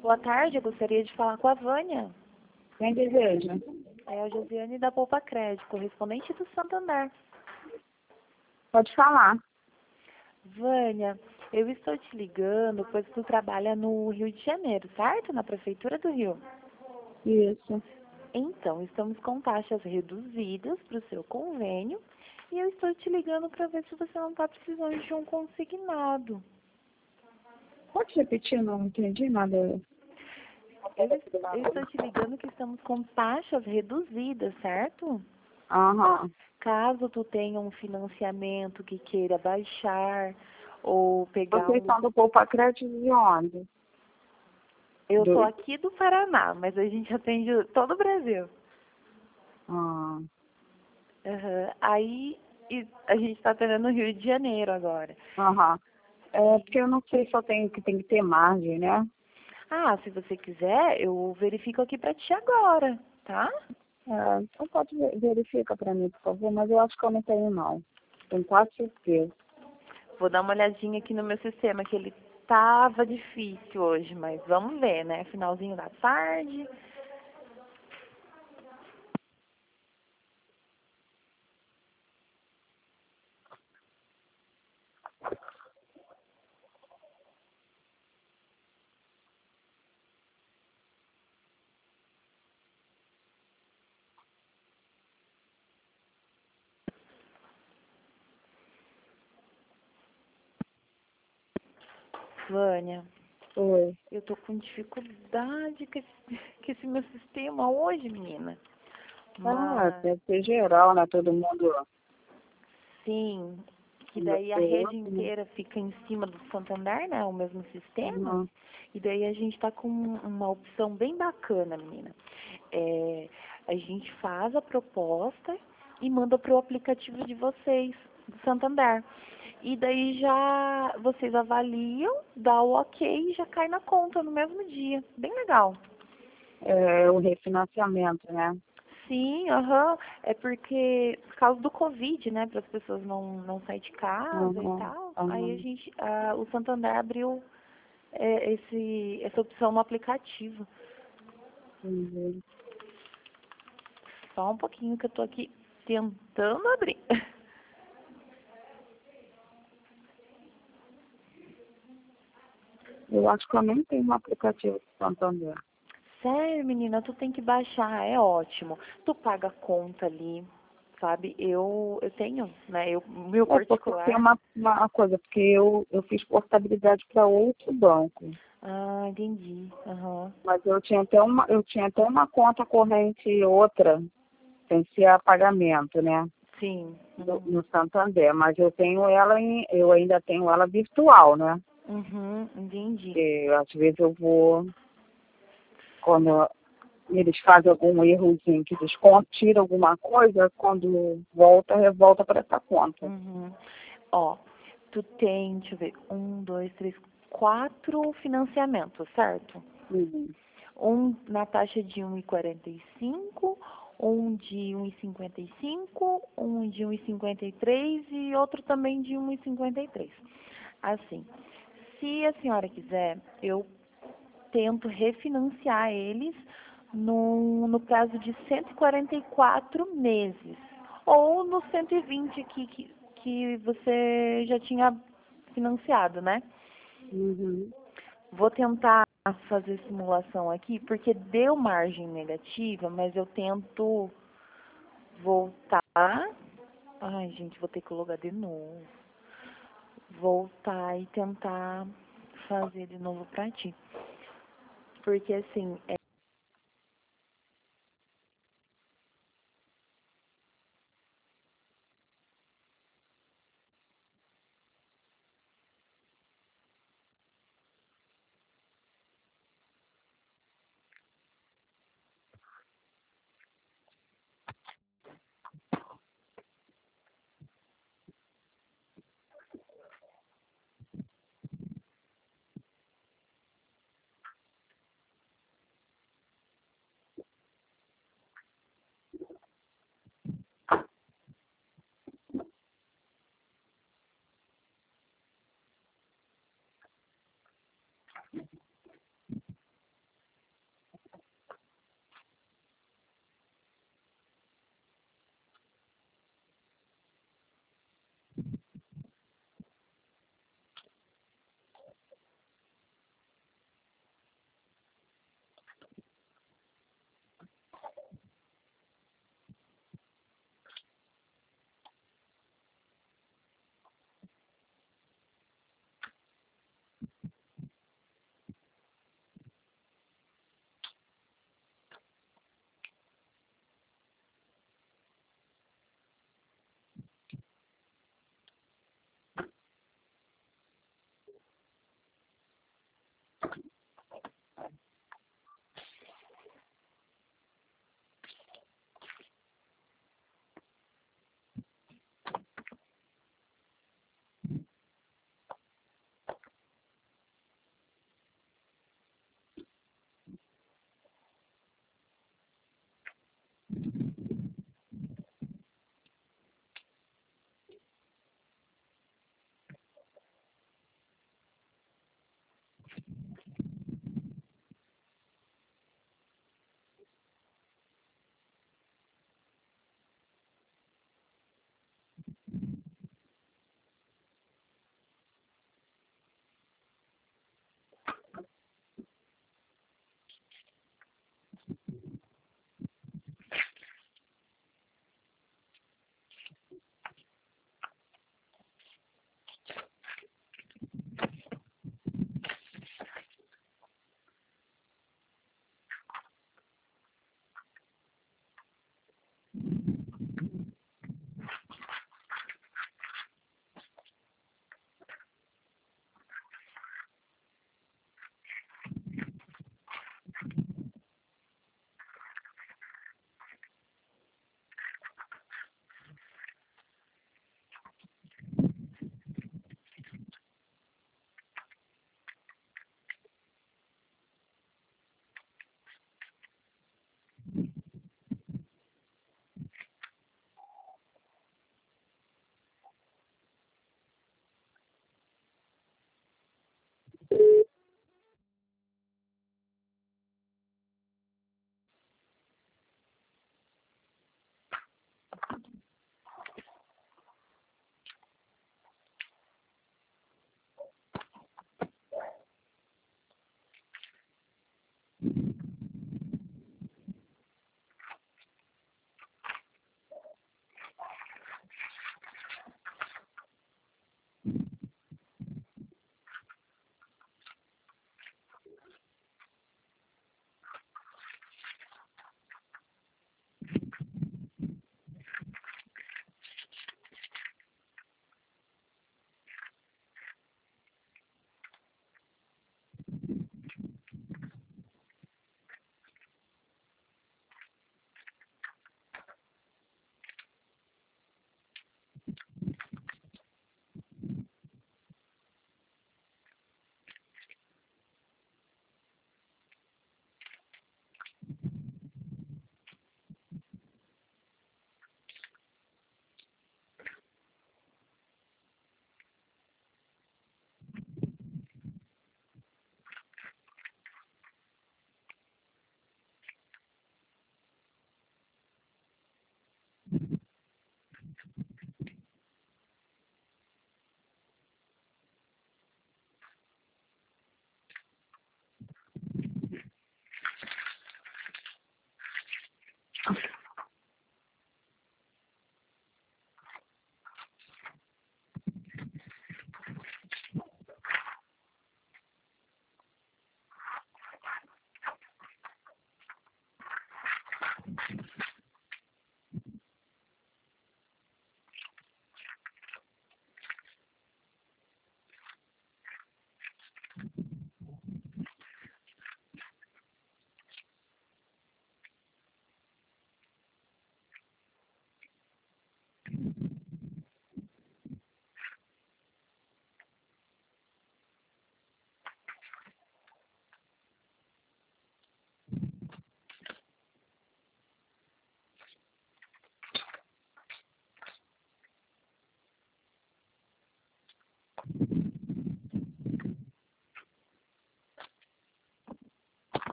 Boa tarde, eu gostaria de falar com a Vânia. Quem deseja? É a Josiane da Poupa Crédito, correspondente do Santander. Pode falar. Vânia, eu estou te ligando, pois tu trabalha no Rio de Janeiro, certo? Na Prefeitura do Rio. Isso. Então, estamos com taxas reduzidas para o seu convênio e eu estou te ligando para ver se você não está precisando de um consignado. Pode repetir? Não entendi nada. Eu estou te ligando que estamos com taxas reduzidas, certo? Aham. Caso tu tenha um financiamento que queira baixar ou pegar Vocês são do Poupa Crédito de onde? Eu sou aqui do Paraná, mas a gente atende todo o Brasil. Ah. Aí a gente está atendendo no Rio de Janeiro agora. Aham. É porque eu não sei se eu tenho que tem que ter margem, né? Ah, se você quiser, eu verifico aqui para ti agora, tá? Então pode verifica para mim, por favor, mas eu acho que eu não tenho não. Tenho quase certeza. Vou dar uma olhadinha aqui no meu sistema, que ele tava difícil hoje, mas vamos ver, né? Finalzinho da tarde. Vânia, Oi. eu tô com dificuldade com esse meu sistema hoje, menina. Mas, Deve ser geral, né? Todo mundo. sim, que daí a rede inteira fica em cima do Santander, né? O mesmo sistema. Uhum. E daí a gente tá com uma opção bem bacana, menina. A gente faz a proposta e manda pro aplicativo de vocês, do Santander. E daí já vocês avaliam, dá o ok e já cai na conta no mesmo dia. Bem legal. É o refinanciamento, né? Sim, aham. É porque, por causa do Covid, né, para as pessoas não sair de casa e Uhum. tal, aí Uhum. o Santander abriu essa opção no aplicativo. Entendi. Só um pouquinho que eu tô aqui tentando abrir. Eu acho que eu nem tenho um aplicativo do Santander. Sério, menina, tu tem que baixar, é ótimo. Tu paga a conta ali, sabe? Eu tenho, né, meu É porque tem particular. uma coisa, porque eu fiz portabilidade para outro banco. Ah, entendi. Aham. Mas eu tinha até uma conta corrente outra, sem ser a pagamento, né? Sim. No Santander, mas eu ainda tenho ela virtual, né? Uhum, entendi. Porque às vezes eu vou, quando eles fazem algum errozinho que desconto, tira alguma coisa, quando volta, revolta para essa conta. Uhum. Ó, tu tem, deixa eu ver, um, dois, três, quatro financiamentos, certo? Uhum. Um na taxa de 1,45, um de 1,55, um de 1,53 e outro também de 1,53. Assim, se a senhora quiser, eu tento refinanciar eles no prazo de 144 meses. Ou no 120 que você já tinha financiado, né? Uhum. Vou tentar fazer simulação aqui, porque deu margem negativa, mas eu tento voltar. Ai, gente, vou ter que logar de novo. Voltar e tentar fazer de novo pra ti. Porque assim,